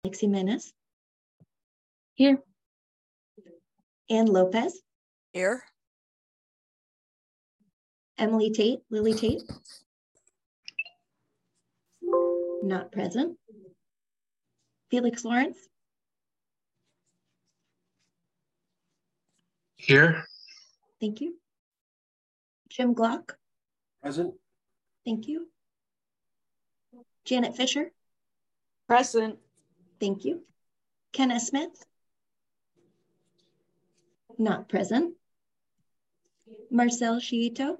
Alex Jimenez. Here. Ann Lopez. Here. Emily Tate, Lily Tate. Not present. Felix Lawrence. Here. Thank you. Jim Glock. Present. Thank you. Janet Fisher. Present. Thank you. Kenna Smith. Not present. Marcel Shiito.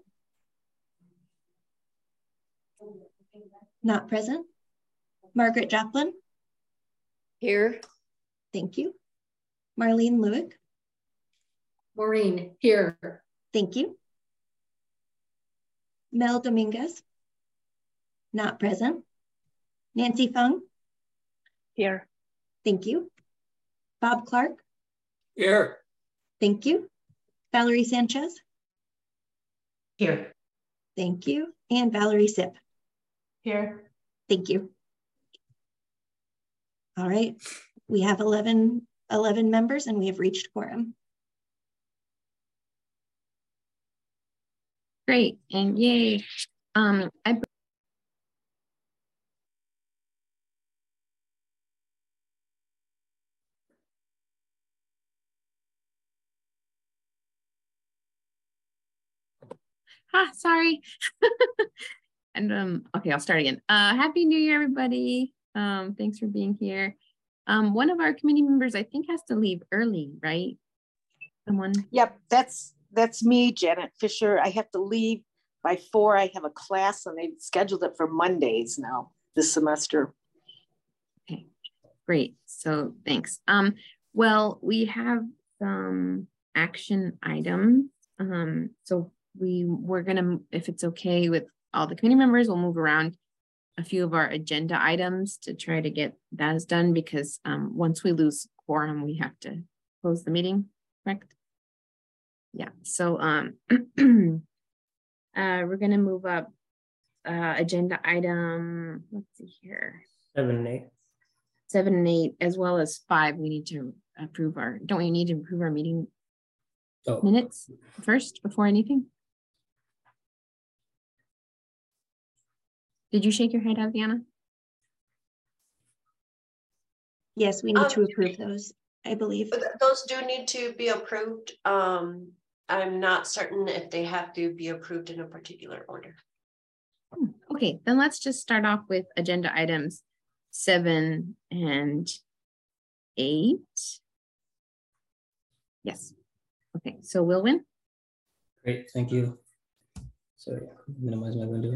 Not present. Margaret Joplin. Here. Thank you. Marlene Lewick. Maureen, here. Thank you. Mel Dominguez. Not present. Nancy Fung. Here. Thank you. Bob Clark. Here. Thank you. Valerie Sanchez. Here. Thank you. And Valerie Sipp. Here. Thank you. All right. We have 11 members and we have reached quorum. Great, and yay. Sorry. And okay, I'll start again. Happy New Year, everybody. Thanks for being here. One of our committee members, I think, has to leave early, right? Someone? Yep, that's me, Janet Fisher. I have to leave by 4. I have a class and they've scheduled it for Mondays now this semester. Okay, great. So thanks. Well, we have some action items. So we're gonna, if it's okay with all the committee members, we'll move around a few of our agenda items to try to get that done, because once we lose quorum, we have to close the meeting, correct? Yeah, so we're gonna move up agenda item, let's see here. 7 and 8. 7 and 8, as well as 5, we need to approve our, don't we need to approve our meeting minutes first before anything? Did you shake your head, Adriana? Yes, we need to approve those, I believe. Those do need to be approved. I'm not certain if they have to be approved in a particular order. Okay, then let's just start off with agenda items 7 and 8. Yes. Okay, so Wilwin. Great, thank you. Sorry, minimize my window.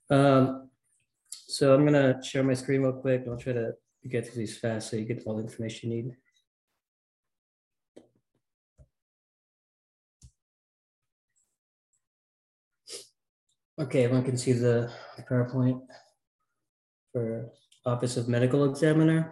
So I'm gonna share my screen real quick. I'll try to get through these fast so you get all the information you need. Okay, everyone can see the PowerPoint for Office of Medical Examiner.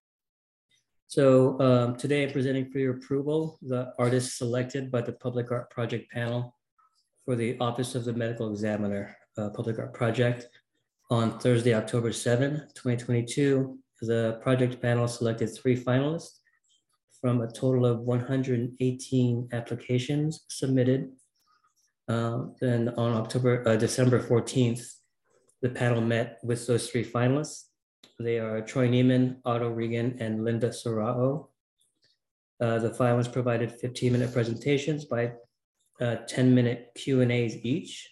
So today I'm presenting for your approval the artists selected by the Public Art Project panel for the Office of the Medical Examiner Public Art Project. On Thursday, October 7, 2022, the project panel selected 3 finalists from a total of 118 applications submitted. Then on December 14th, the panel met with those 3 finalists. They are Troy Neiman, Otto Regan, and Linda Sorao. The finalists provided 15-minute presentations by 10-minute Q&As each.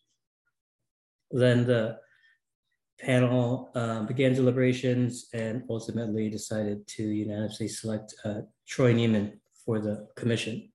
Then the panel began deliberations and ultimately decided to unanimously select Troy Neiman for the commission.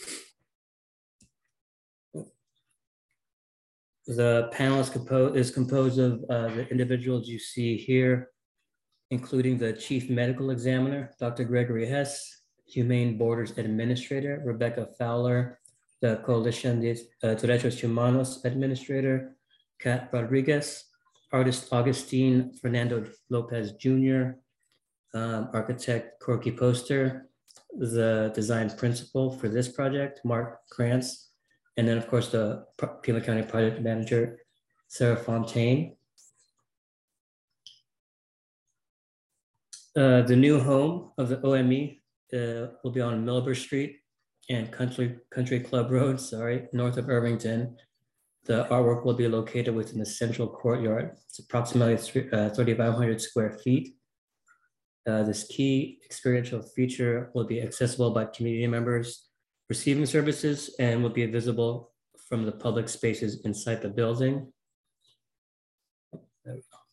The panel is composed of the individuals you see here, including the Chief Medical Examiner, Dr. Gregory Hess, Humane Borders Administrator, Rebecca Fowler, the Coalición de Derechos Humanos Administrator, Kat Rodriguez, artist Augustine Fernando Lopez Jr., architect Corky Poster, the design principal for this project, Mark Krantz, and then of course the Pima County project manager, Sarah Fontaine. The new home of the OME will be on Milber Street and Country Club Road, north of Irvington. The artwork will be located within the central courtyard. It's approximately 3,500 square feet. This key experiential feature will be accessible by community members receiving services and will be visible from the public spaces inside the building. There we go.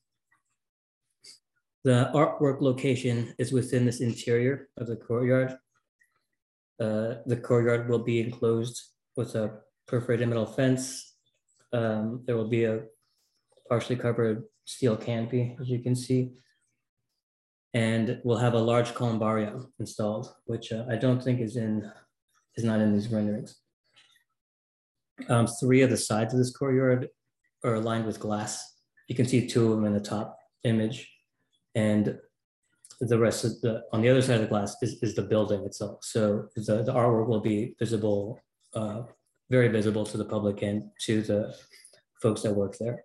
The artwork location is within this interior of the courtyard. The courtyard will be enclosed with a perforated metal fence. There will be a partially covered steel canopy, as you can see. And we'll have a large columbarium installed, which I don't think is not in these renderings. 3 of the sides of this courtyard are lined with glass. You can see 2 of them in the top image, and the rest of on the other side of the glass is the building itself. So the artwork will be visible, very visible to the public and to the folks that work there.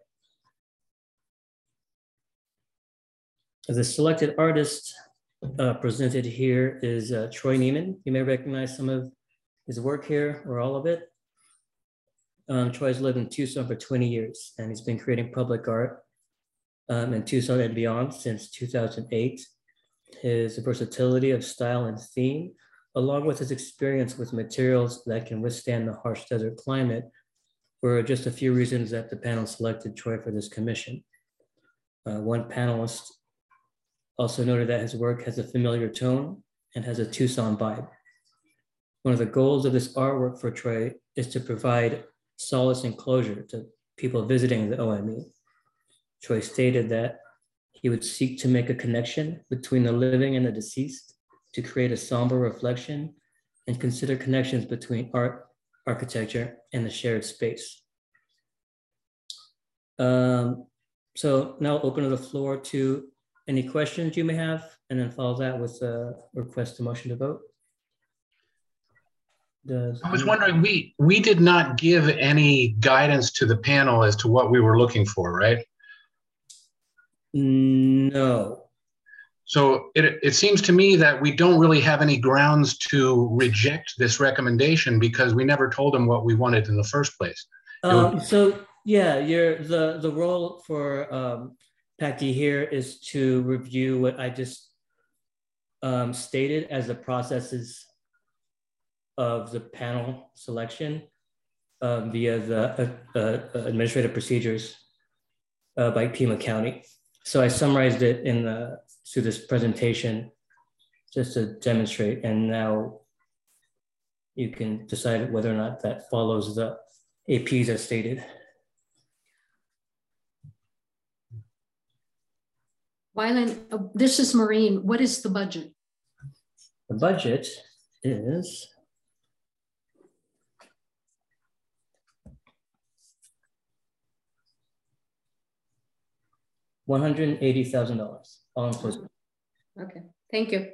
The selected artist presented here is Troy Neiman. You may recognize some of his work here or all of it. Troy's lived in Tucson for 20 years, and he's been creating public art in Tucson and beyond since 2008. His versatility of style and theme, along with his experience with materials that can withstand the harsh desert climate, were just a few reasons that the panel selected Troy for this commission. One panelist also noted that his work has a familiar tone and has a Tucson vibe. One of the goals of this artwork for Troy is to provide solace and closure to people visiting the OME. Troy stated that he would seek to make a connection between the living and the deceased, to create a somber reflection and consider connections between art, architecture, and the shared space. So now open to the floor to any questions you may have, and then follow that with a request to motion to vote. I was wondering, we did not give any guidance to the panel as to what we were looking for, right? No. So it seems to me that we don't really have any grounds to reject this recommendation because we never told them what we wanted in the first place. So yeah, the role for PACD here is to review what I just stated as the processes of the panel selection via the administrative procedures by Pima County. So I summarized it through this presentation just to demonstrate, and now you can decide whether or not that follows the APs as stated. Wyland, this is Maureen. What is the budget? The budget is $180,000, all inclusive. Okay, thank you.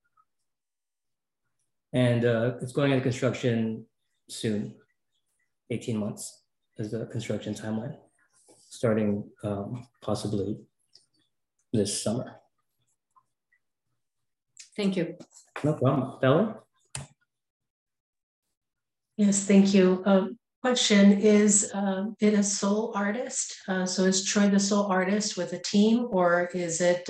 And it's going into construction soon. 18 months is the construction timeline, starting possibly this summer. Thank you. No problem. Bella? Yes, thank you. Question, is it a sole artist? So is Troy the sole artist with a team, or is it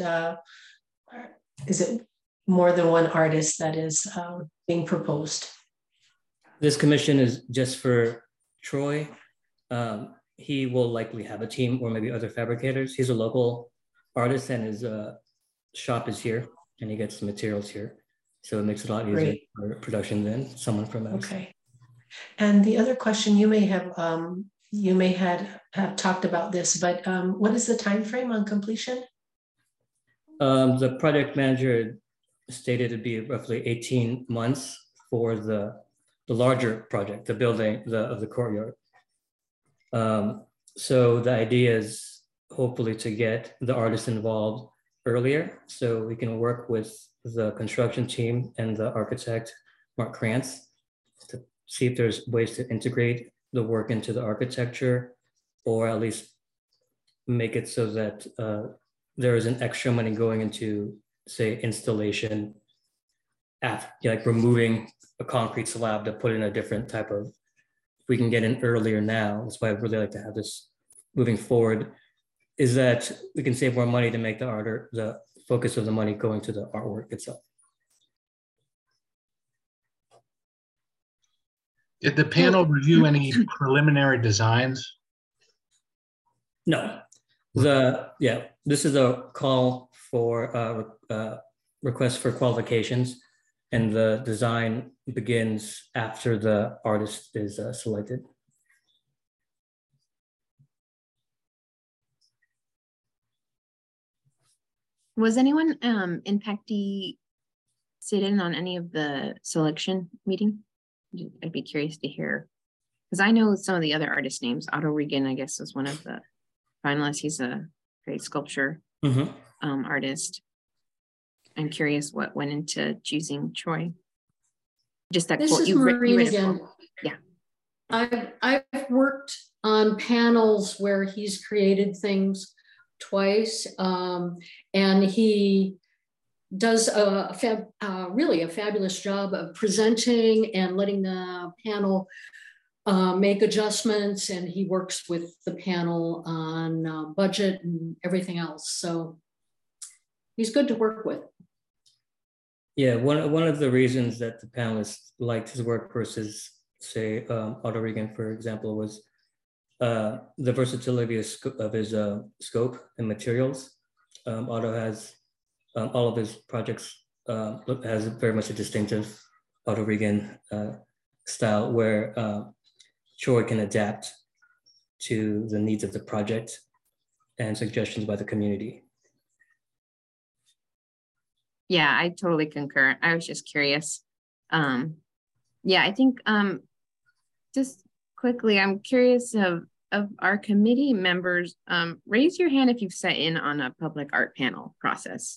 more than one artist that is being proposed? This commission is just for Troy. He will likely have a team or maybe other fabricators. He's a local artist and his shop is here and he gets the materials here. So it makes it a lot easier for production than someone from us. Okay. And the other question, you may have talked about this, but what is the time frame on completion? The project manager stated it'd be roughly 18 months for the larger project, the building of the courtyard. So the idea is hopefully to get the artists involved earlier so we can work with the construction team and the architect, Mark Krantz, to see if there's ways to integrate the work into the architecture, or at least make it so that there isn't extra money going into say, installation, after, like removing a concrete slab to put in a different type of, if we can get in earlier now, that's why I'd really like to have this moving forward, is that we can save more money to make the focus of the money going to the artwork itself. Did the panel review any preliminary designs? No, this is a call for request for qualifications, and the design begins after the artist is selected. Was anyone in PACD sit in on any of the selection meeting? I'd be curious to hear, because I know some of the other artist names. Otto Regan, I guess, was one of the finalists. He's a great sculpture artist. I'm curious what went into choosing Troy. Just that This quote is you Maureen read again. Yeah. I've worked on panels where he's created things twice, and he does really a fabulous job of presenting and letting the panel make adjustments, and he works with the panel on budget and everything else. So he's good to work with. Yeah, one of the reasons that the panelists liked his work versus, say, Otto Regan, for example, was the versatility of his scope and materials. Otto has all of his projects has very much a distinctive Otto Regan style, where Troy can adapt to the needs of the project and suggestions by the community. Yeah, I totally concur. I was just curious. Yeah, I think just quickly, I'm curious of our committee members. Raise your hand if you've sat in on a public art panel process.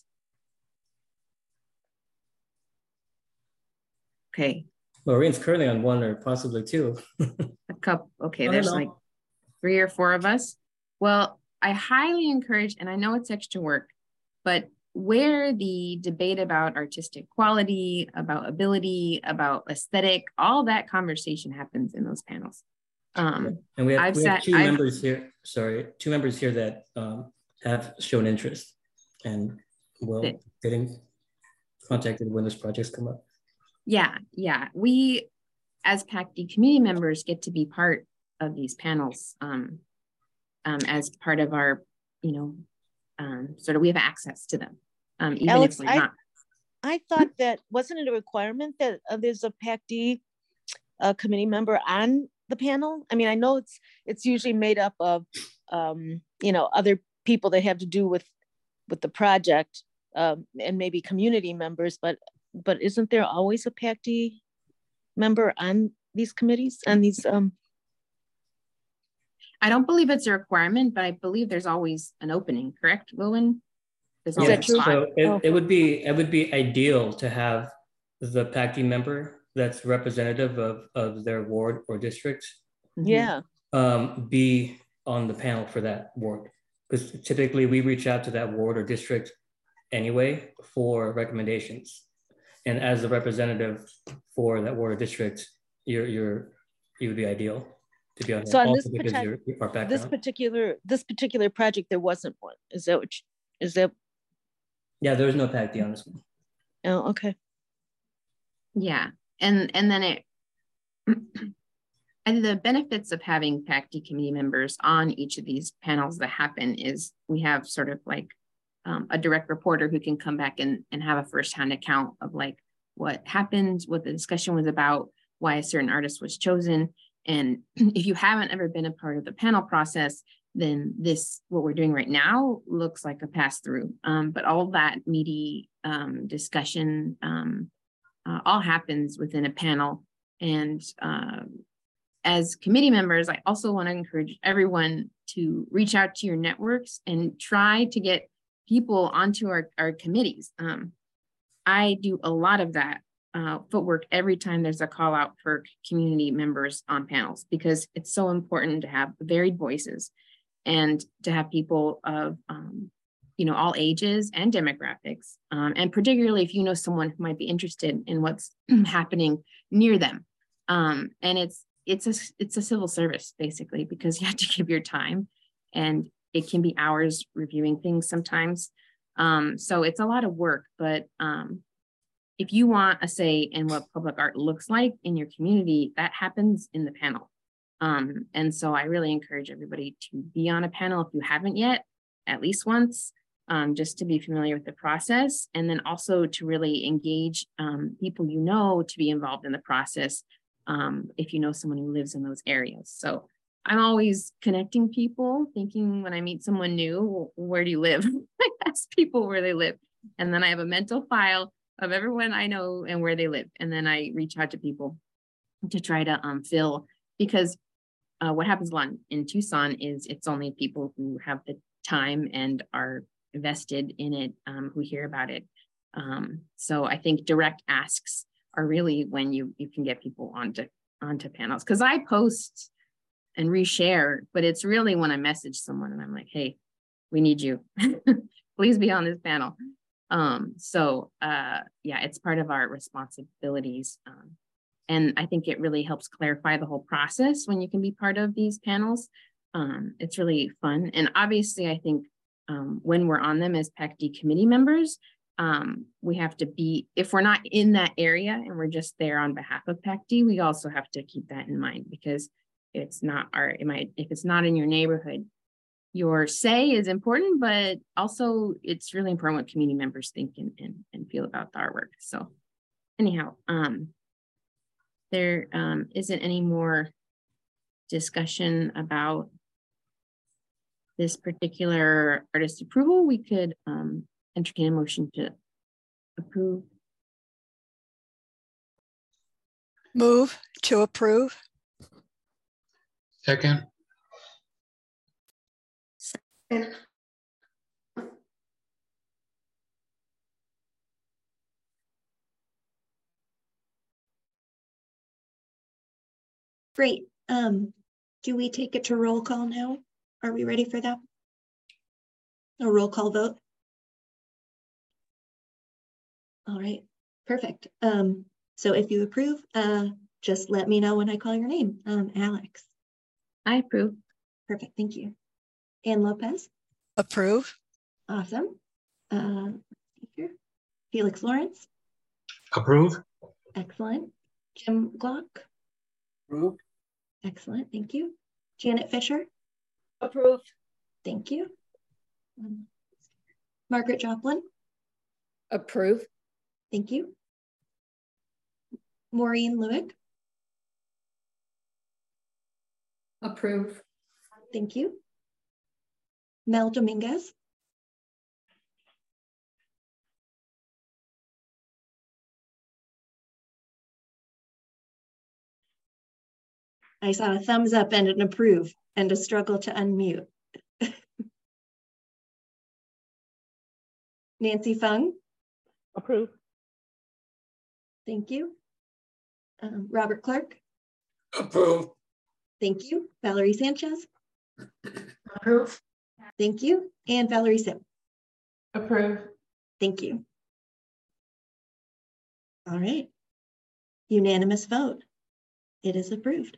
Okay. Maureen's currently on one or possibly two. A couple. Okay, there's like 3 or 4 of us. Well, I highly encourage, and I know it's extra work, but where the debate about artistic quality, about ability, about aesthetic, all that conversation happens in those panels. And we have two members here. Sorry, 2 members here that have shown interest and will getting contacted when those projects come up. Yeah. We, as PACD community members, get to be part of these panels as part of our, sort of, we have access to them. Even Alex, if we're not. I thought that, wasn't it a requirement that there's a PACD committee member on the panel? I mean, I know it's usually made up of, other people that have to do with the project and maybe community members, but isn't there always a PACD member on these committees, on these? I don't believe it's a requirement, but I believe there's always an opening, correct, Lillian? Is that true? So it would be ideal to have the PACD member that's representative of their ward or district. Yeah. Be on the panel for that ward, because typically we reach out to that ward or district anyway for recommendations. And as the representative for that ward or district, you would be ideal to be on. So on this particular project, there wasn't one. Is that? Yeah, there was no PACD on this one. Oh, okay. Yeah, and then it, and the benefits of having PACD committee members on each of these panels that happen is we have sort of like a direct reporter who can come back and have a firsthand account of like what happened, what the discussion was about, why a certain artist was chosen. And if you haven't ever been a part of the panel process, then what we're doing right now looks like a pass through. But all that meaty discussion all happens within a panel. And as committee members, I also want to encourage everyone to reach out to your networks and try to get people onto our committees. I do a lot of that footwork every time there's a call out for community members on panels, because it's so important to have varied voices and to have people of you know, all ages and demographics, and particularly if you know someone who might be interested in what's happening near them. And it's a civil service basically, because you have to give your time, and it can be hours reviewing things sometimes. So it's a lot of work, but if you want a say in what public art looks like in your community, that happens in the panel. And so I really encourage everybody to be on a panel if you haven't yet, at least once, just to be familiar with the process, and then also to really engage people you know to be involved in the process if you know someone who lives in those areas. So I'm always connecting people, thinking when I meet someone new, where do you live? I ask people where they live. And then I have a mental file of everyone I know and where they live. And then I reach out to people to try to fill, because what happens a lot in Tucson is it's only people who have the time and are invested in it who hear about it. So I think direct asks are really when you can get people onto panels, because I post and reshare, but it's really when I message someone and I'm like, hey, we need you, please be on this panel. Yeah, it's part of our responsibilities. And I think it really helps clarify the whole process when you can be part of these panels. It's really fun. And obviously I think when we're on them as PACD committee members, we have to be, if we're not in that area and we're just there on behalf of PACD, we also have to keep that in mind, because it's not if it's not in your neighborhood, your say is important, but also it's really important what community members think and feel about the artwork. So anyhow, there isn't any more discussion about this particular artist approval. We could entertain a motion to approve. Move to approve. Second. Great. Do we take it to roll call now? Are we ready for that? A roll call vote? All right, perfect. So if you approve, just let me know when I call your name. Alex. I approve. Perfect, thank you. Ann Lopez. Approve. Awesome. Felix Lawrence. Approve. Excellent. Jim Glock. Approve. Excellent, thank you. Janet Fisher. Approve. Thank you. Margaret Joplin. Approve. Thank you. Maureen Lewick. Approve. Thank you. Mel Dominguez. I saw a thumbs up and an approve and a struggle to unmute. Nancy Fung. Approve. Thank you. Robert Clark. Approve. Thank you. Valerie Sanchez. Approve. Thank you. And Valerie Sim. Approve. Thank you. All right. Unanimous vote. It is approved.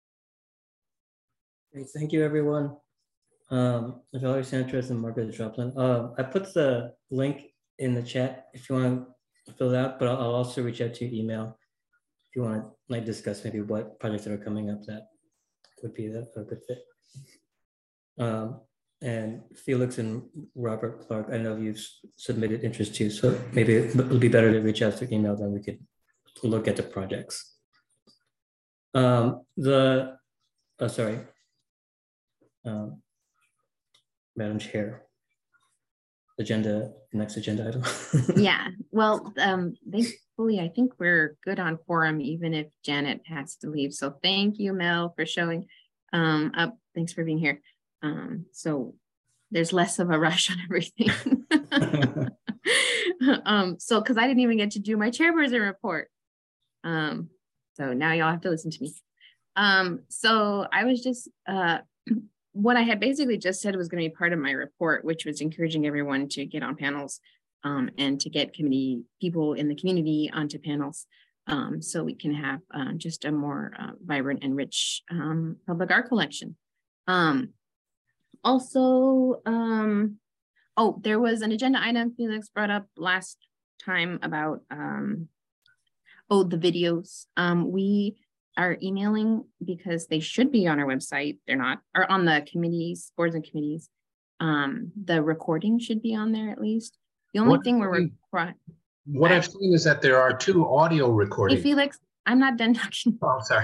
Great, thank you, everyone. Valerie Sanchez and Margaret Joplin. I put the link in the chat if you want to fill it out, but I'll also reach out to your email if you want to like discuss maybe what projects that are coming up that would be a good fit. And Felix and Robert Clark, I know you've submitted interest too, so maybe it'll be better to reach out through email than we could look at the projects. Madam Chair, next agenda item. Yeah, well, thankfully, I think we're good on quorum, even if Janet has to leave. So thank you, Mel, for showing up. Thanks for being here. So there's less of a rush on everything. So, because I didn't even get to do my chairperson report. So now y'all have to listen to me. So I was just what I had basically just said was going to be part of my report, which was encouraging everyone to get on panels and to get people in the community onto panels so we can have just a more vibrant and rich public art collection. Also, there was an agenda item Felix brought up last time about the videos. We are emailing because they should be on our website. They're not, or on the committees, boards and committees. The recording should be on there at least. The only thing we're what I've seen is that there are 2 audio recordings. Hey Felix, I'm not done talking. Oh, sorry.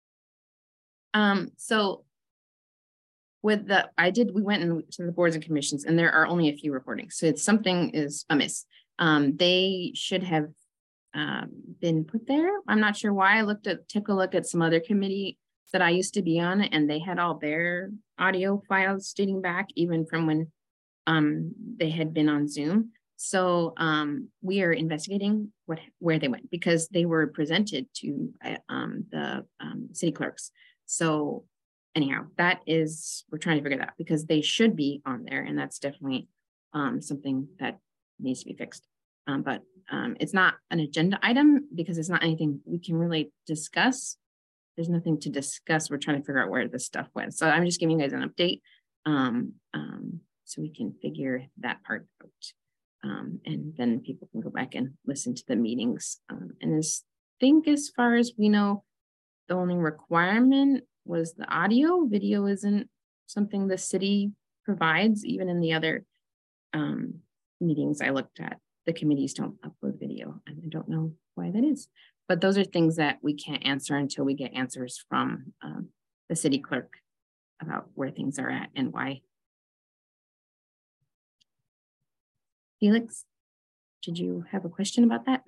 So with we went to the boards and commissions and there are only a few recordings. So it's something is amiss. They should have been put there. I'm not sure why. I took a look at some other committee that I used to be on and they had all their audio files dating back even from when they had been on Zoom. So we are investigating where they went because they were presented to the city clerks. So anyhow, we're trying to figure that out because they should be on there and that's definitely something that needs to be fixed. But it's not an agenda item because it's not anything we can really discuss. There's nothing to discuss. We're trying to figure out where this stuff went. So I'm just giving you guys an update so we can figure that part out. And then people can go back and listen to the meetings. And as far as we know, the only requirement was the audio. Video isn't something the city provides, even in the other meetings I looked at. The committees don't upload video, and I don't know why that is. But those are things that we can't answer until we get answers from the city clerk about where things are at and why. Felix, did you have a question about that?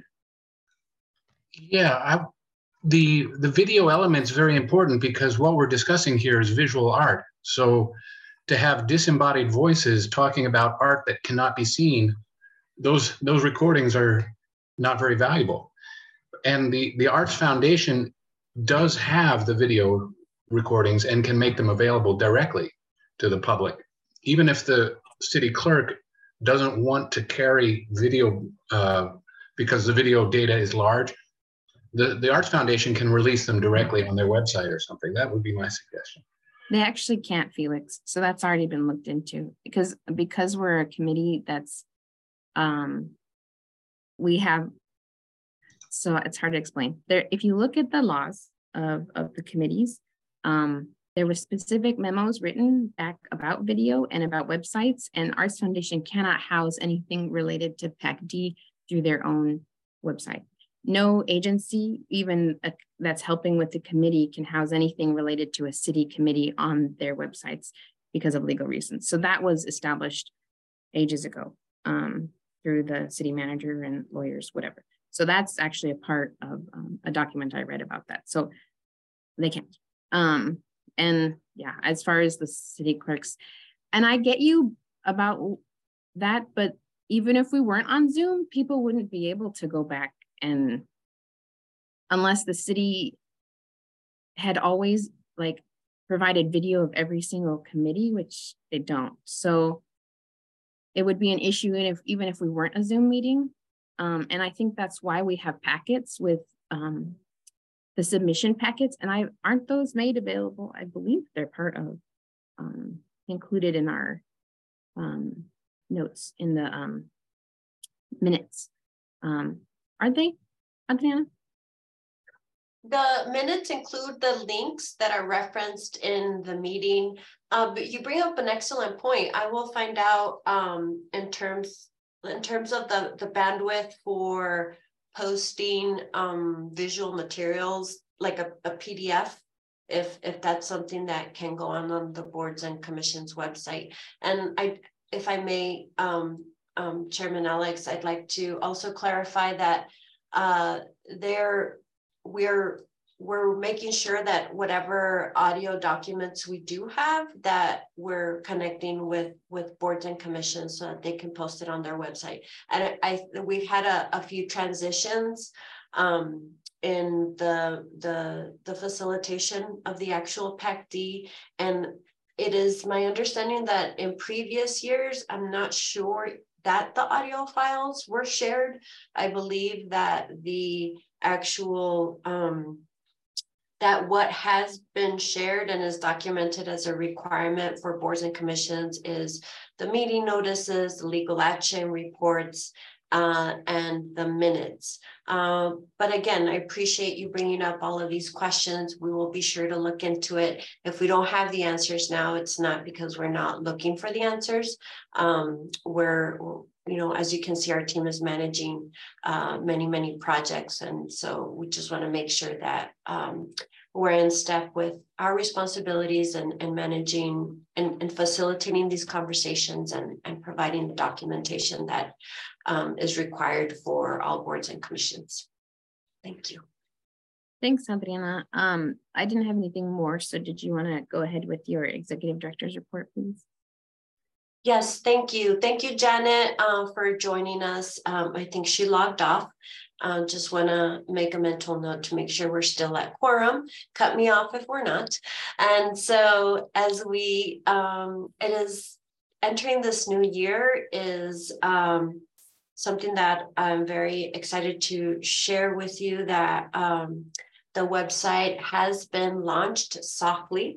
Yeah, the video element's very important because what we're discussing here is visual art. So to have disembodied voices talking about art that cannot be seen, those recordings are not very valuable. And the Arts Foundation does have the video recordings and can make them available directly to the public. Even if the city clerk doesn't want to carry video because the video data is large, the Arts Foundation can release them directly on their website or something. That would be my suggestion. They actually can't, Felix. So that's already been looked into because we're a committee that's we have, so it's hard to explain. There, if you look at the laws of the committees, there were specific memos written back about video and about websites, and Arts Foundation cannot house anything related to PAC-D through their own website. No agency, even that's helping with the committee, can house anything related to a city committee on their websites because of legal reasons. So that was established ages ago through the city manager and lawyers, whatever. So that's actually a part of a document I read about that. So they can't. And yeah, as far as the city clerks, and I get you about that, but even if we weren't on Zoom, people wouldn't be able to go back and unless the city had always like provided video of every single committee, which they don't. So it would be an issue even if we weren't a Zoom meeting. And I think that's why we have packets with the submission packets, and aren't those made available? I believe they're part of included in our notes in the minutes. Aren't they, Adriana? The minutes include the links that are referenced in the meeting. But you bring up an excellent point. I will find out in terms of the bandwidth for posting visual materials like a PDF, if that's something that can go on the boards and commissions website. And if I may, Chairman Alex, I'd like to also clarify that we're making sure that whatever audio documents we do have, that we're connecting with boards and commissions so that they can post it on their website. And we've had a few transitions in the facilitation of the actual PAC-D, and it is my understanding that in previous years, I'm not sure that the audio files were shared. I believe that the actual, that what has been shared and is documented as a requirement for boards and commissions is the meeting notices, the legal action reports, and the minutes. But again, I appreciate you bringing up all of these questions. We will be sure to look into it. If we don't have the answers now, it's not because we're not looking for the answers. We're, you know, as you can see, our team is managing many projects. And so we just want to make sure that we're in step with our responsibilities and managing and facilitating these conversations and providing the documentation that is required for all boards and commissions. Thank you. Thanks, Adriana. I didn't have anything more. So did you want to go ahead with your executive director's report, please? Yes, thank you. Thank you, Janet, for joining us. I think she logged off. Just want to make a mental note to make sure we're still at quorum. Cut me off if we're not. And so as we, it is entering this new year is something that I'm very excited to share with you, that the website has been launched softly.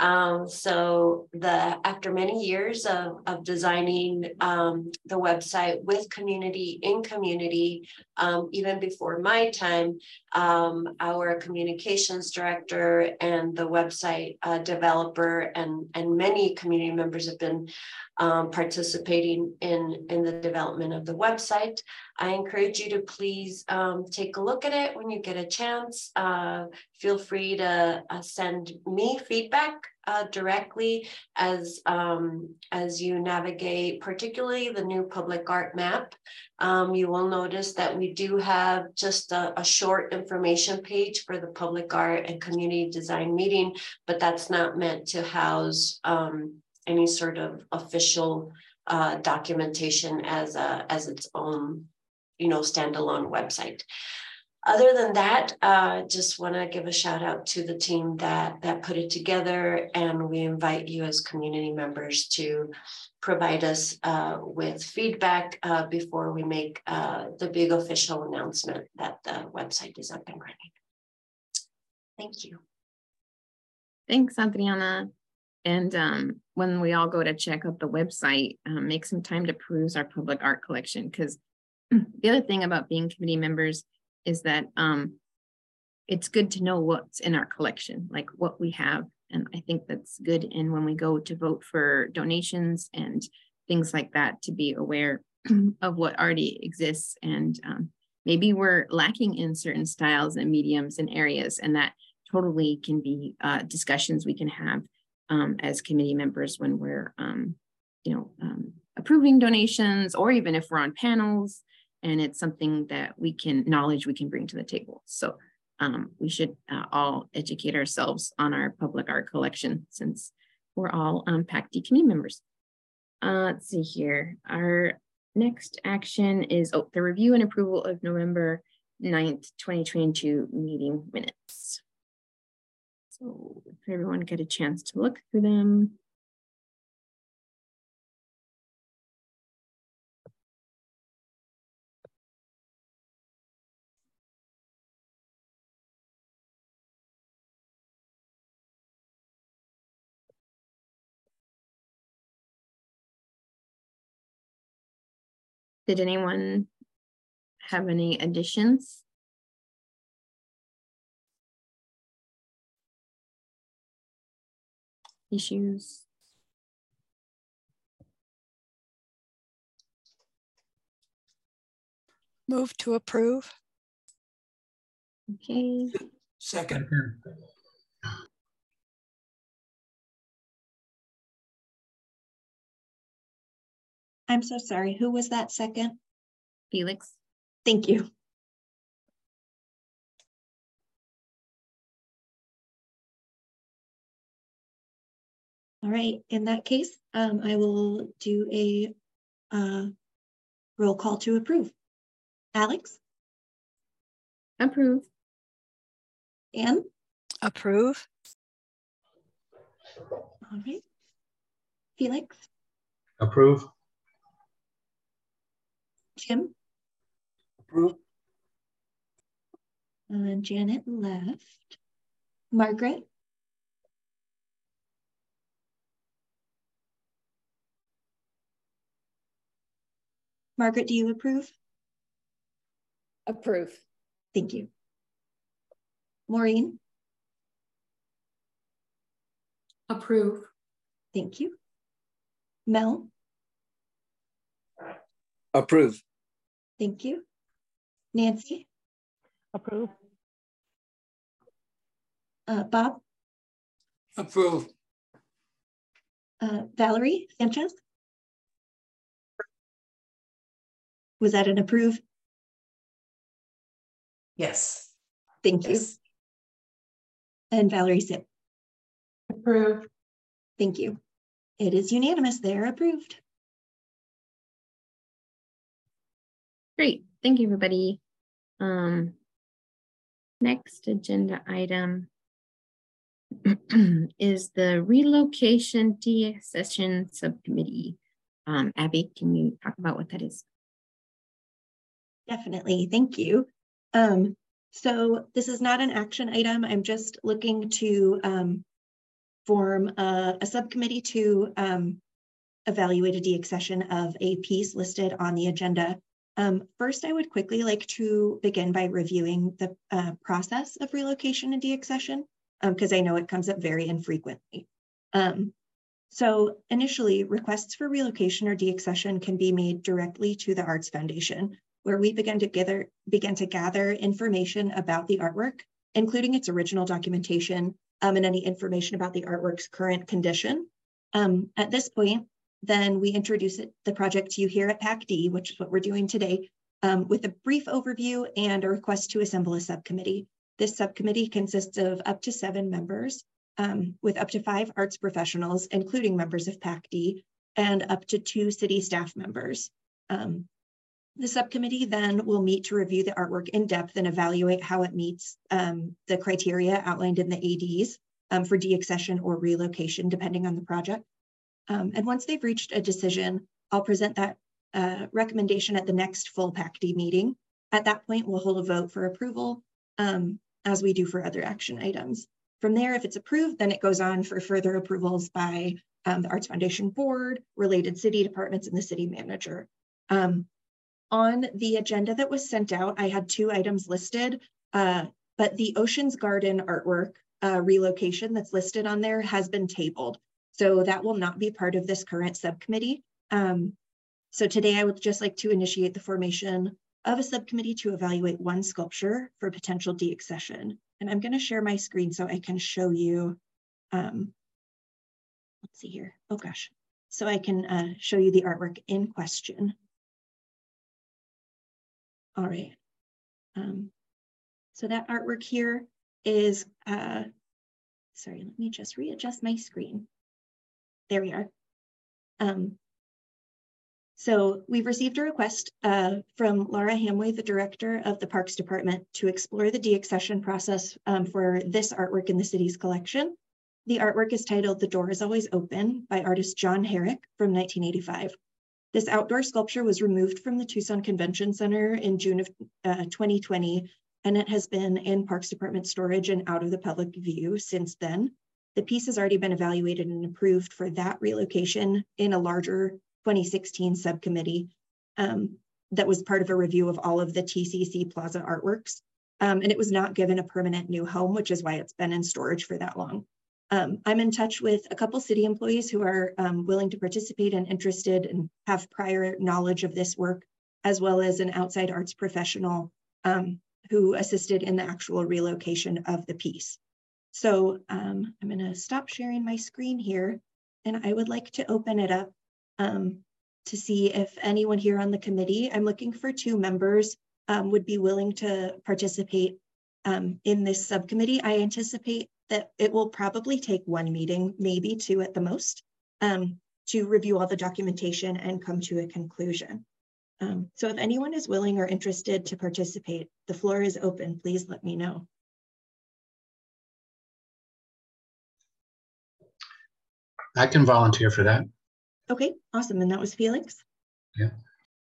So after many years of designing the website with community, in community, even before my time, our communications director and the website developer and many community members have been participating in the development of the website. I encourage you to please take a look at it when you get a chance. Feel free to send me feedback directly as you navigate, particularly the new public art map. You will notice that we do have just a short information page for the public art and community design meeting, but that's not meant to house any sort of official documentation as its own, you know, standalone website. Other than that, just want to give a shout out to the team that put it together, and we invite you as community members to provide us with feedback before we make the big official announcement that the website is up and running. Thank you. Thanks, Adriana. And when we all go to check out the website, make some time to peruse our public art collection, because the other thing about being committee members is that it's good to know what's in our collection, like what we have. And I think that's good. And when we go to vote for donations and things like that, to be aware of what already exists. And maybe we're lacking in certain styles and mediums and areas, and that totally can be discussions we can have as committee members when we're, approving donations, or even if we're on panels and it's something that knowledge we can bring to the table. So we should all educate ourselves on our public art collection, since we're all PACD committee members. Let's see here. Our next action is the review and approval of November 9th, 2022 meeting minutes. So if everyone get a chance to look through them. Did anyone have any additions? Issues? Move to approve. Okay. Second. I'm so sorry. Who was that second? Felix. Thank you. All right, in that case, I will do a roll call to approve. Alex? Approve. Anne? Approve. All right. Felix, Approve. Jim, Approve. Janet left. Margaret, Margaret, do you approve? Approve. Thank you. Maureen, Approve. thank you. Mel, Approve. thank you. Nancy, Approve. Bob, Approve. Valerie Sanchez. Was that an approve? Yes. Thank you. Yes. And Valerie Sip. Approve. Thank you. It is unanimous. They're approved. Great. Thank you, everybody. Next agenda item is the relocation deaccession subcommittee. Abby, can you talk about what that is? Definitely. Thank you. So this is not an action item. I'm just looking to form a subcommittee to evaluate a deaccession of a piece listed on the agenda. First, I would quickly like to begin by reviewing the process of relocation and deaccession, because I know it comes up very infrequently. So initially, requests for relocation or deaccession can be made directly to the Arts Foundation, where we begin to gather information about the artwork, including its original documentation and any information about the artwork's current condition. At this point, then we introduce the project to you here at PAC-D, which is what we're doing today, with a brief overview and a request to assemble a subcommittee. This subcommittee consists of up to 7 members, with up to 5 arts professionals, including members of PAC-D, and up to 2 city staff members. The subcommittee then will meet to review the artwork in depth and evaluate how it meets the criteria outlined in the ADs for deaccession or relocation, depending on the project. And once they've reached a decision, I'll present that recommendation at the next full PAC-D meeting. At that point, we'll hold a vote for approval, as we do for other action items. From there, if it's approved, then it goes on for further approvals by the Arts Foundation Board, related city departments, and the city manager. On the agenda that was sent out, I had 2 items listed, but the Oceans Garden artwork relocation that's listed on there has been tabled. So that will not be part of this current subcommittee. So today I would just like to initiate the formation of a subcommittee to evaluate 1 sculpture for potential deaccession. And I'm going to share my screen so I can show you, let's see here. Oh gosh. So I can show you the artwork in question. All right. So that artwork here is, sorry, let me just readjust my screen. There we are. So we've received a request from Laura Hamway, the director of the Parks Department, to explore the deaccession process for this artwork in the city's collection. The artwork is titled "The Door is Always Open" by artist John Herrick from 1985. This outdoor sculpture was removed from the Tucson Convention Center in June of 2020, and it has been in Parks Department storage and out of the public view since then. The piece has already been evaluated and approved for that relocation in a larger 2016 subcommittee that was part of a review of all of the TCC Plaza artworks. And it was not given a permanent new home, which is why it's been in storage for that long. I'm in touch with a couple city employees who are willing to participate and interested and have prior knowledge of this work, as well as an outside arts professional who assisted in the actual relocation of the piece. So I'm going to stop sharing my screen here, and I would like to open it up to see if anyone here on the committee, I'm looking for 2 members, would be willing to participate in this subcommittee. I anticipate that it will probably take 1 meeting, maybe 2 at the most, to review all the documentation and come to a conclusion. So if anyone is willing or interested to participate, the floor is open. Please let me know. I can volunteer for that. Okay, awesome. And that was Felix? Yeah.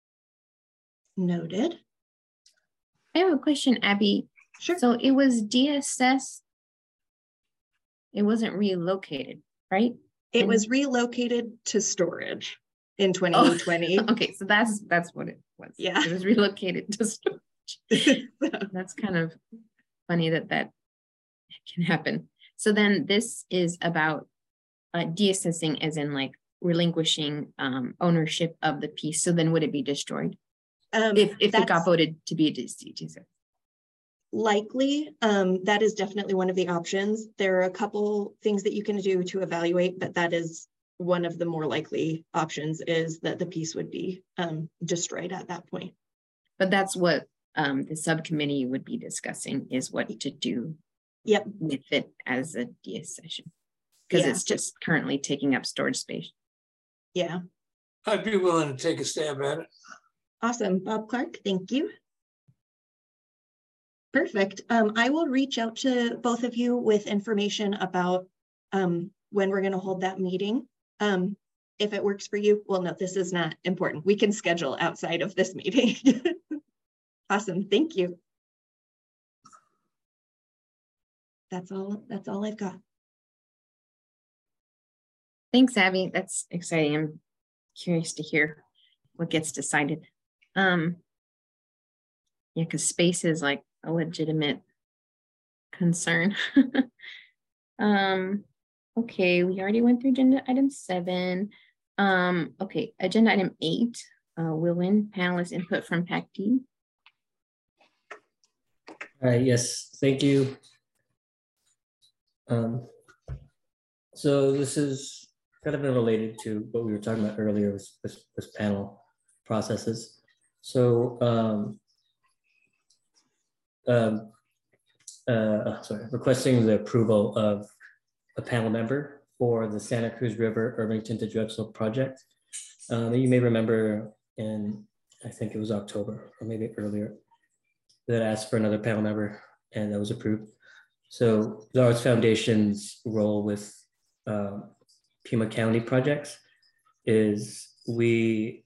Noted. I have a question, Abby. Sure. So it was DSS. It wasn't relocated, right? It was relocated to storage in 2020. Oh, okay, so that's what it was. Yeah. It was relocated to storage. That's kind of funny that can happen. So then this is about deassessing, as in like relinquishing ownership of the piece. So then would it be destroyed if it got voted to be a deassessed? Likely, that is definitely one of the options. There are a couple things that you can do to evaluate, but that is one of the more likely options, is that the piece would be destroyed at that point. But that's what the subcommittee would be discussing, is what to do with it as a deaccession, because it's just currently taking up storage space. Yeah. I'd be willing to take a stab at it. Awesome. Bob Clark, thank you. Perfect. I will reach out to both of you with information about when we're going to hold that meeting. If it works for you, well, no, this is not important. We can schedule outside of this meeting. Awesome. Thank you. That's all I've got. Thanks, Abby. That's exciting. I'm curious to hear what gets decided. Yeah, because space is like a legitimate concern. Okay, we already went through agenda item 7. Okay, agenda item 8, will win panelist input from PAC-D. Yes, thank you. So this is kind of related to what we were talking about earlier with panel processes. So requesting the approval of a panel member for the Santa Cruz River Irvington to Drexel project. You may remember in, I think it was October or maybe earlier, that asked for another panel member and that was approved. So the Arts Foundation's role with Pima County projects is we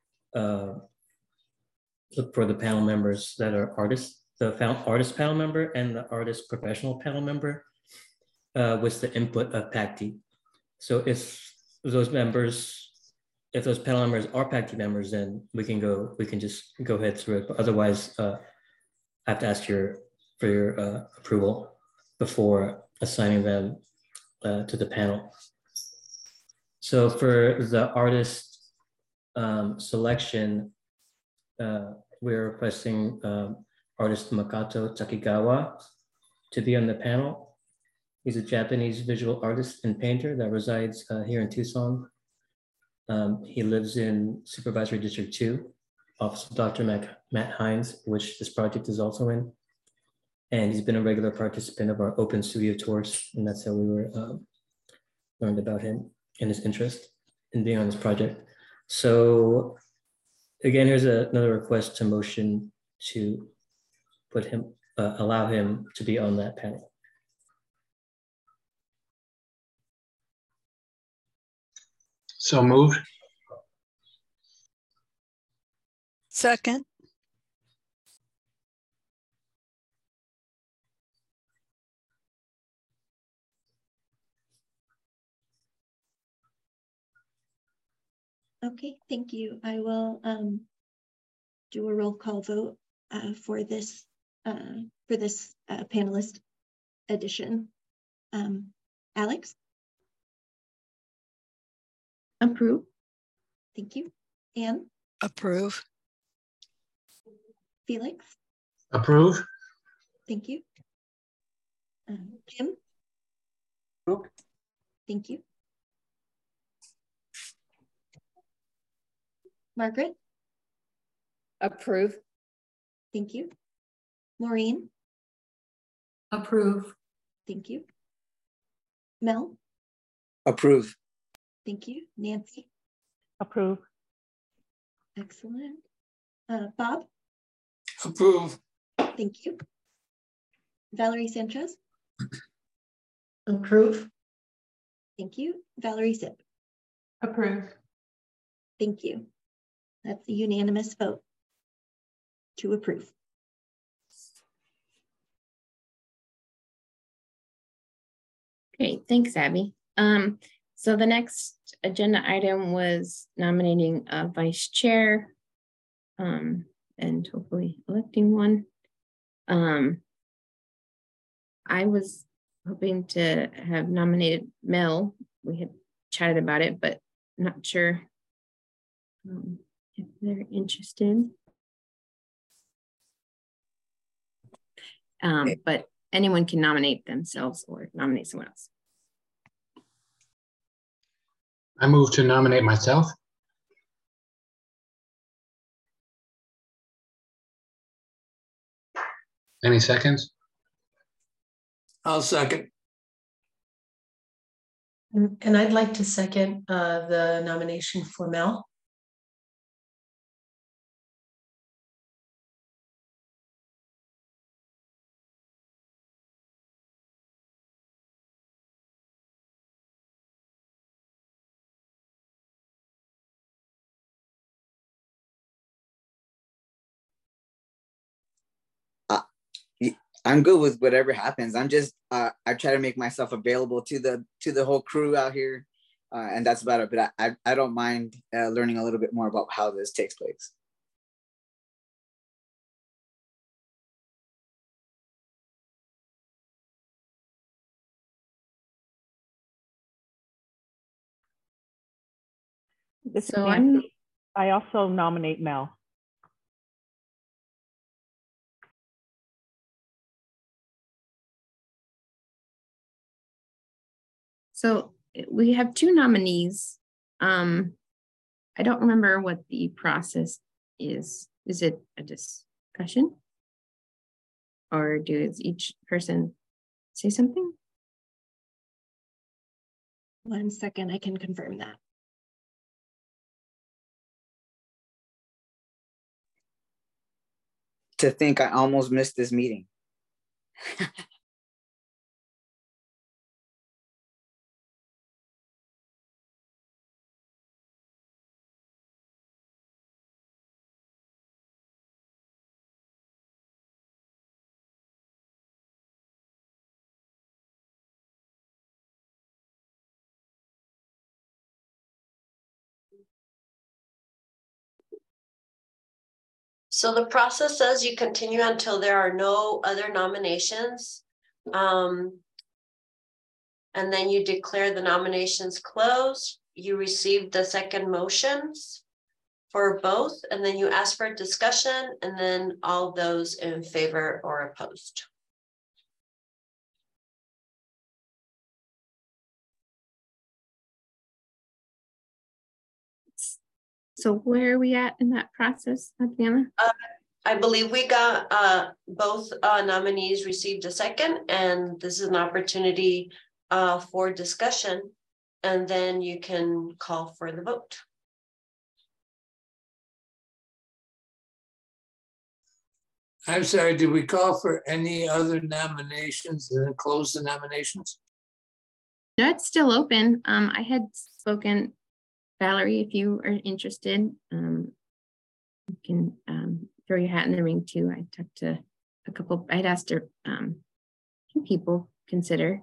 look for the panel members that are artists, the artist panel member and the artist professional panel member with the input of PAC-D. So if those panel members are PAC-D members, then we can just go ahead through it. But otherwise, I have to ask for your approval before assigning them to the panel. So for the artist selection, we're requesting artist Makoto Takigawa to be on the panel. He's a Japanese visual artist and painter that resides here in Tucson. He lives in Supervisory District 2, Office of Dr. Matt Hines, which this project is also in. And he's been a regular participant of our open studio tours, and that's how we were learned about him and his interest in being on this project. So again, here's another request to motion to put him, allow him to be on that panel. So moved. Second. Okay, thank you. I will do a roll call vote for this panelist addition. Alex? Approve. Thank you. Anne? Approve. Felix? Approve. Thank you. Jim? Approve. Thank you. Margaret? Approve. Thank you. Maureen? Approve. Thank you. Mel? Approve. Thank you. Nancy? Approve. Excellent. Bob? Approve. Thank you. Valerie Sanchez? Approve. Thank you. Valerie Zip? Approve. Thank you. That's a unanimous vote to approve. Okay, thanks, Abby. So the next agenda item was nominating a vice chair, and hopefully electing one. I was hoping to have nominated Mel. We had chatted about it, but not sure if they're interested. But anyone can nominate themselves or nominate someone else. I move to nominate myself. Any seconds? I'll second. And I'd like to second the nomination for Mel. I'm good with whatever happens. I'm just I try to make myself available to the whole crew out here, and that's about it. But I don't mind learning a little bit more about how this takes place. So I also nominate Mel. So we have two nominees. I don't remember what the process is. Is it a discussion? Or does each person say something? 1 second, I can confirm that. To think I almost missed this meeting. So the process says you continue until there are no other nominations. And then you declare the nominations closed. You receive the second motions for both, and then you ask for discussion, and then all those in favor or opposed. So where are we at in that process, Adriana? I believe we got both nominees received a second, and this is an opportunity for discussion, and then you can call for the vote. I'm sorry, did we call for any other nominations and then close the nominations? That's still open. I had spoken, Valerie, if you are interested, you can throw your hat in the ring too. I talked to a couple, I'd asked her, 2 people consider.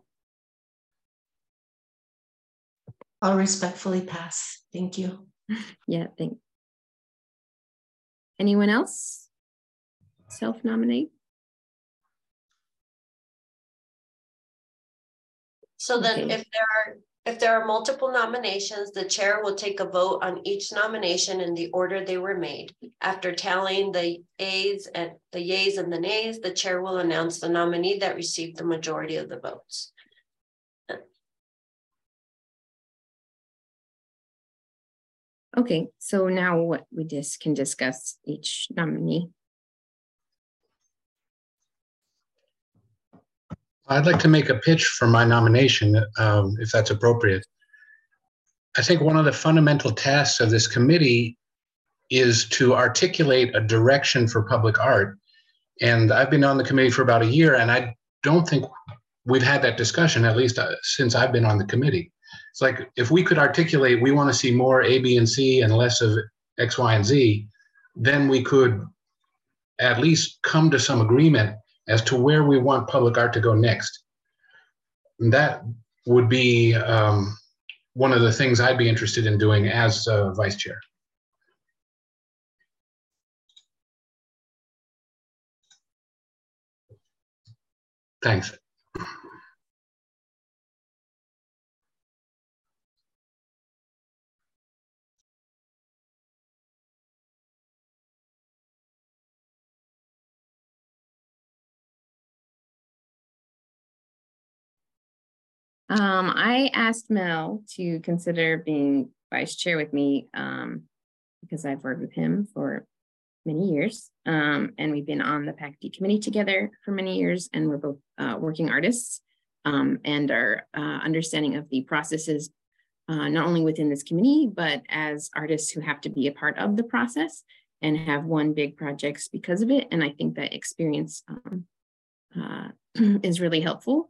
I'll respectfully pass. Thank you. Yeah, thanks. Anyone else self-nominate? So then if there are multiple nominations, the chair will take a vote on each nomination in the order they were made. After tallying the yeas and the nays, the chair will announce the nominee that received the majority of the votes. Okay, so now what we just can discuss each nominee. I'd like to make a pitch for my nomination, if that's appropriate. I think one of the fundamental tasks of this committee is to articulate a direction for public art. And I've been on the committee for about a year, and I don't think we've had that discussion, at least since I've been on the committee. It's like if we could articulate, we want to see more A, B, and C and less of X, Y, and Z, then we could at least come to some agreement as to where we want public art to go next. And that would be one of the things I'd be interested in doing as vice chair. Thanks. I asked Mel to consider being vice chair with me because I've worked with him for many years, and we've been on the PACD committee together for many years, and we're both working artists, and our understanding of the processes, not only within this committee, but as artists who have to be a part of the process and have won big projects because of it. And I think that experience is really helpful.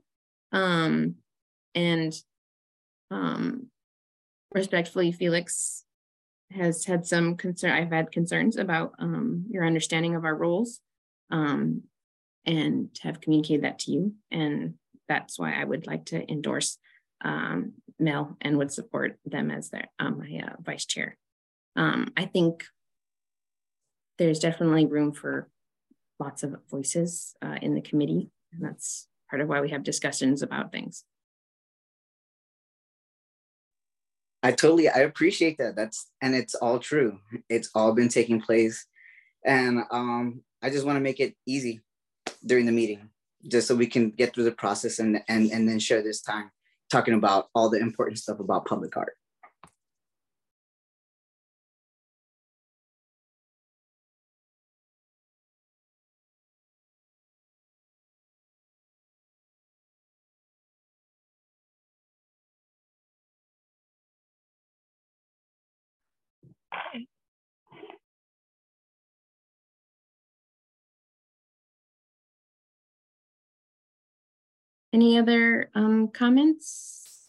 Respectfully, Felix has had some concern. I've had concerns about your understanding of our roles, and have communicated that to you. And that's why I would like to endorse Mel and would support them as their my vice chair. I think there's definitely room for lots of voices in the committee, and that's part of why we have discussions about things. I appreciate that. And it's all true. It's all been taking place. And I just want to make it easy during the meeting, just so we can get through the process and then share this time talking about all the important stuff about public art. Any other comments?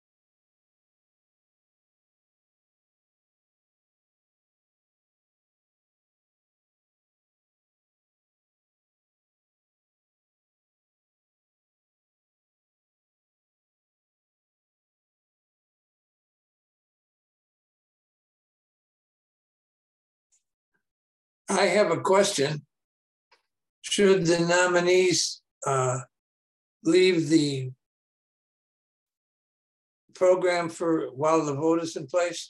I have a question. Should the nominees leave the program for while the vote is in place?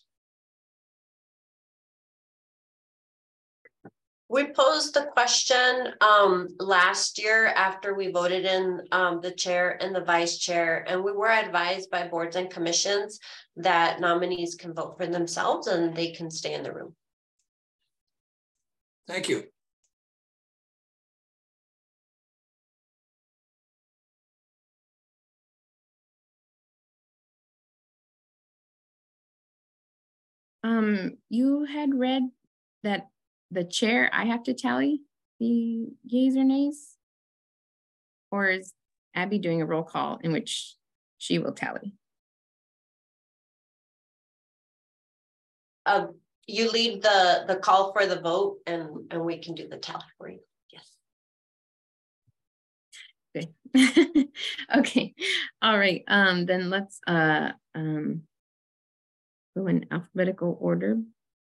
We posed the question last year after we voted in the chair and the vice chair, and we were advised by boards and commissions that nominees can vote for themselves and they can stay in the room. Thank you. You had read that the chair, I have to tally the yeas or nays? Or is Abby doing a roll call in which she will tally? You lead the call for the vote and we can do the tally for you. Yes. Okay. Okay. All right. Then let's go in alphabetical order.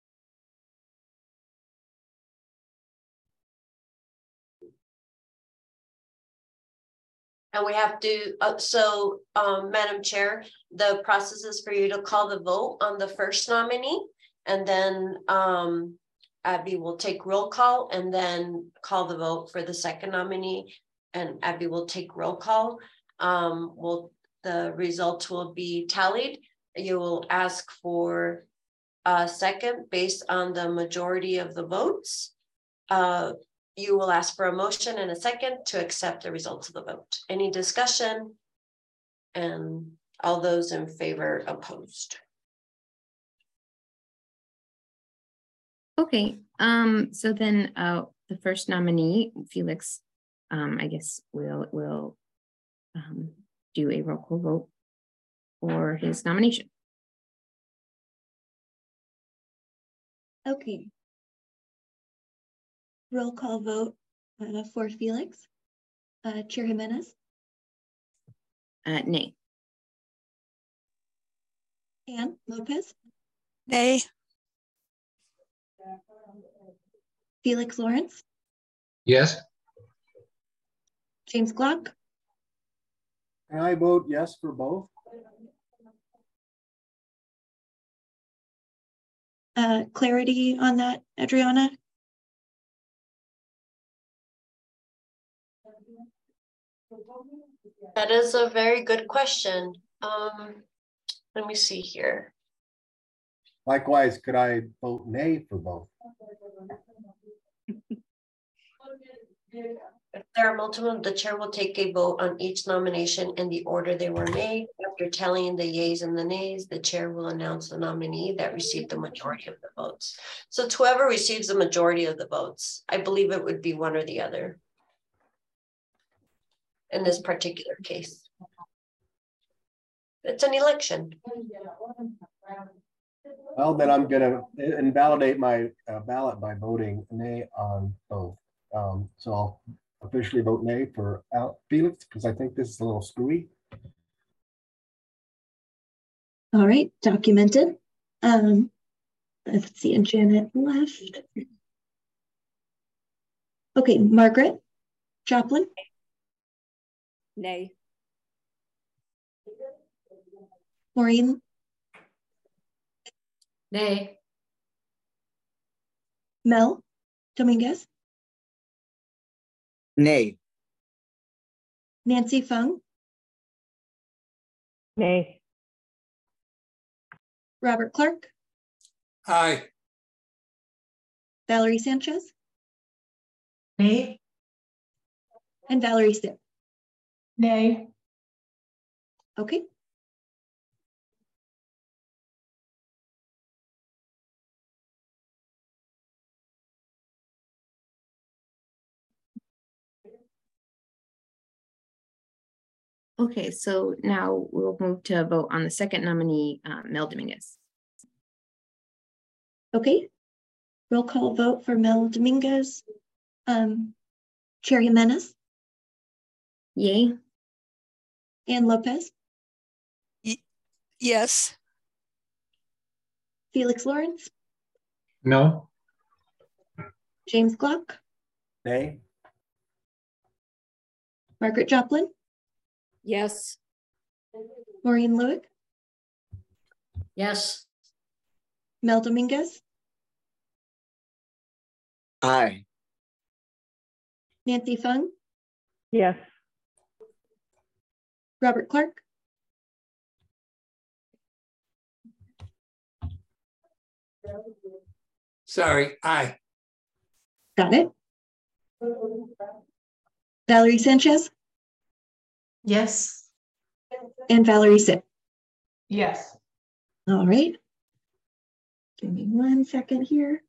And we have to, Madam Chair, the process is for you to call the vote on the first nominee, and then Abby will take roll call and then call the vote for the second nominee, and Abby will take roll call. The results will be tallied. You will ask for a second based on the majority of the votes. You will ask for a motion and a second to accept the results of the vote. Any discussion? And all those in favor opposed? Okay, so then the first nominee, Felix, I guess we'll do a roll call vote for his nomination. Okay. Roll call vote for Felix. Chair Jimenez. Nay. Ann Lopez. Nay. Felix Lawrence. Yes. James Glock. And I vote yes for both. Clarity on that, Adriana? That is a very good question. Let me see here. Likewise, could I vote nay for both? If there are multiple, the chair will take a vote on each nomination in the order they were made. After tallying the yeas and the nays, the chair will announce the nominee that received the majority of the votes. So it's whoever receives the majority of the votes. I believe it would be one or the other in this particular case. It's an election. Well, then I'm gonna invalidate my ballot by voting nay on both. So I'll officially vote nay for Felix because I think this is a little screwy. All right, documented. Let's see, and Janet left. Okay, Margaret Joplin. Nay. Maureen. Nay. Mel Dominguez. Nay. Nancy Fung. Nay. Robert Clark. Aye. Valerie Sanchez. Nay. And Valerie Stipp. Nay. Okay. Okay, so now we'll move to a vote on the second nominee, Mel Dominguez. Okay. Roll call vote for Mel Dominguez. Chair Jimenez. Yay. Ann Lopez. Yes. Felix Lawrence. No. James Glock. Nay. Margaret Joplin. Yes. Maureen Lewick. Yes. Mel Dominguez. Aye. Nancy Fung. Yes. Robert Clark. Sorry, aye. Got it. Valerie Sanchez. Yes. And Valerie Stipp. Yes. All right. Give me 1 second here.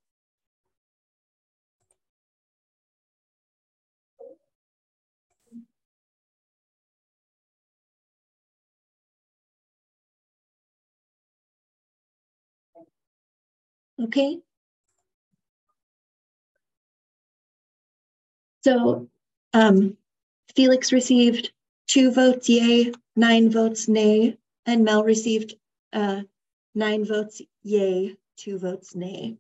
Okay. So Felix received 2 votes yay, 9 votes nay, and Mel received 9 votes yay, 2 votes nay.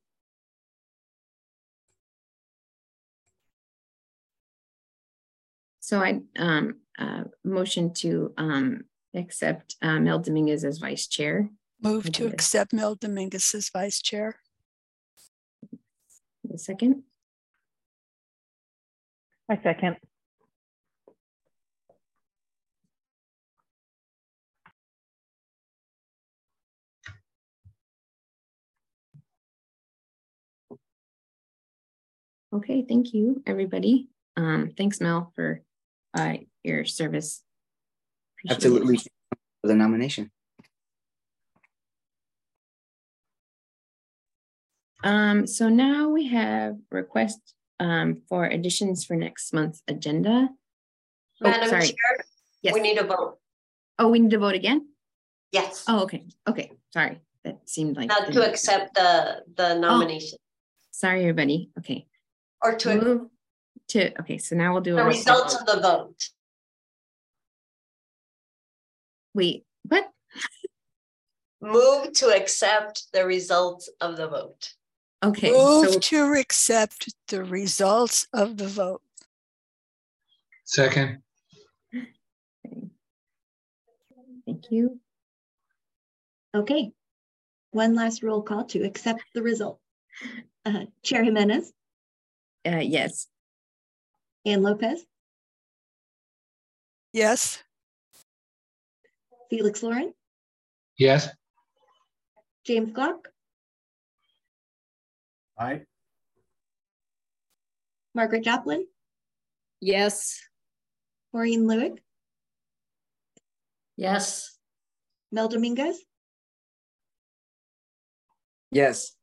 So I motion to accept Mel Dominguez as vice chair. Move to accept Mel Dominguez as vice chair. The second. I second. Okay, thank you, everybody. Thanks, Mel, for your service. Appreciate Absolutely. it. For the nomination. So now we have requests for additions for next month's agenda. Madam sorry. Chair, Yes. we need a vote. Oh, we need to vote again? Yes. Oh, okay. Okay. Sorry. That seemed like To accept the nomination. Sorry, everybody. Okay. Or to move to, okay, so now we'll do the results of the vote. Wait, what? Move to accept the results of the vote. Okay. Move to accept the results of the vote. Second. Okay. Thank you. Okay. One last roll call to accept the result. Chair Jimenez. Yes. Ann Lopez. Yes. Felix Lauren. Yes. James Glock. Aye. Margaret Joplin. Yes. Maureen Lewick. Yes. Mel Dominguez. Yes.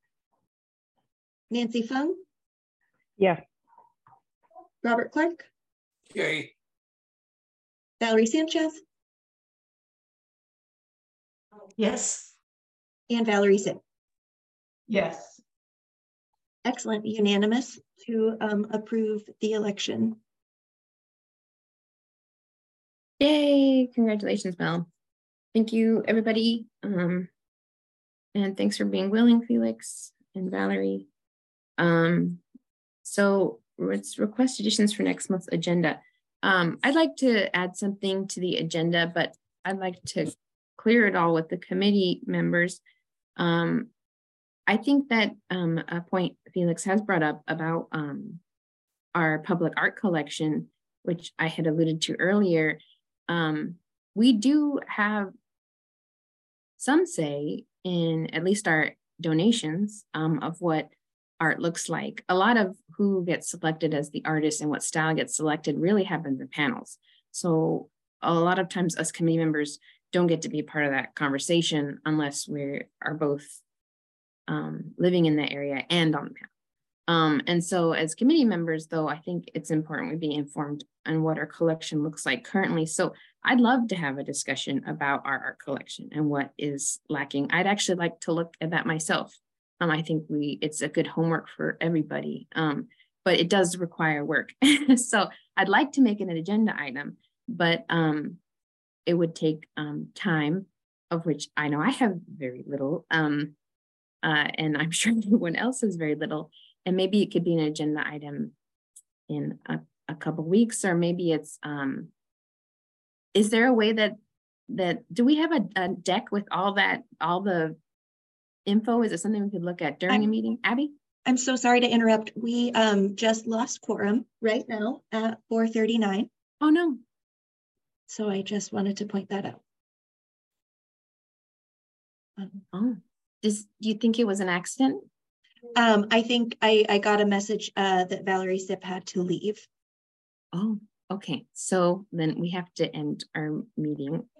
Nancy Fung. Yes. Robert Clark. Yay. Valerie Sanchez. Yes. And Valerie Sim. Yes. Excellent. Unanimous to approve the election. Yay. Congratulations, Mel. Thank you, everybody. And thanks for being willing, Felix and Valerie. So let's request additions for next month's agenda. I'd like to add something to the agenda, but I'd like to clear it all with the committee members. I think that a point Felix has brought up about our public art collection, which I had alluded to earlier, we do have some say in at least our donations of what art looks like. A lot of who gets selected as the artist and what style gets selected really happens in panels. So a lot of times us committee members don't get to be part of that conversation unless we are both living in the area and on the panel. And so as committee members, though, I think it's important we be informed on what our collection looks like currently. So I'd love to have a discussion about our art collection and what is lacking. I'd actually like to look at that myself. I think it's a good homework for everybody, but it does require work. So I'd like to make it an agenda item, but it would take time, of which I know I have very little, and I'm sure everyone else has very little. And maybe it could be an agenda item in a couple of weeks, or maybe it's, is there a way that do we have a deck with all the info? Is it something we could look at during a meeting? Abby? I'm so sorry to interrupt. We just lost quorum right now at 4:39. Oh no. So I just wanted to point that out. Do you think it was an accident? I think I got a message that Valerie Sip had to leave. Oh, okay. So then we have to end our meeting.